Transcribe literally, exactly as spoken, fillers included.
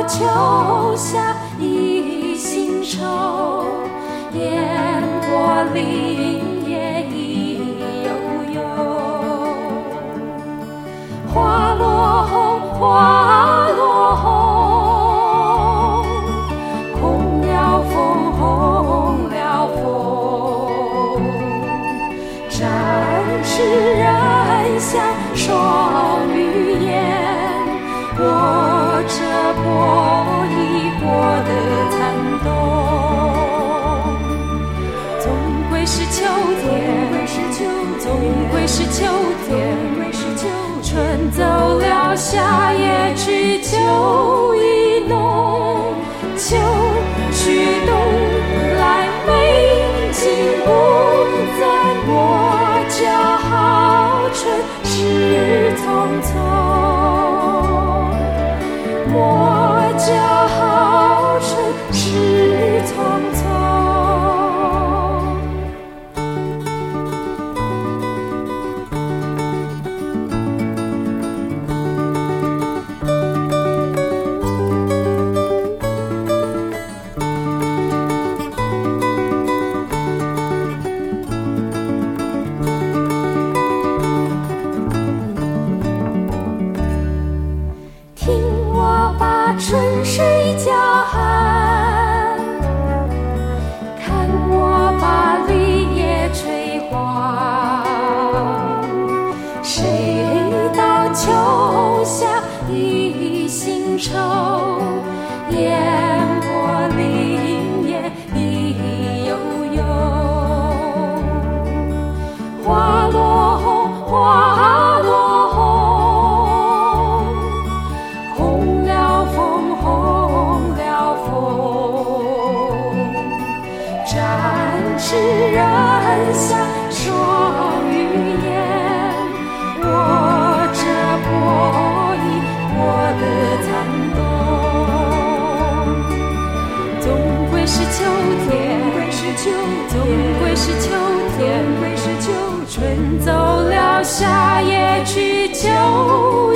秋夏一心愁，烟波林野意悠悠。花落红，花落红，红了风，红了风。战士人像双语言，握着波一波的残冬。总归是秋天，总归是秋天，春走了，夏夜去，秋意浓，秋去冬来，美景不再，莫叫好春事匆匆，莫叫好春事匆匆。春水叫喊，看我把绿叶吹黄。谁道秋夏一心愁，烟波林野意悠悠。花落红，花落红，红了风，红了风。战士人像双语言，握着波一波的残冬。总归是秋天，总归是秋天，春走了，夏夜去，秋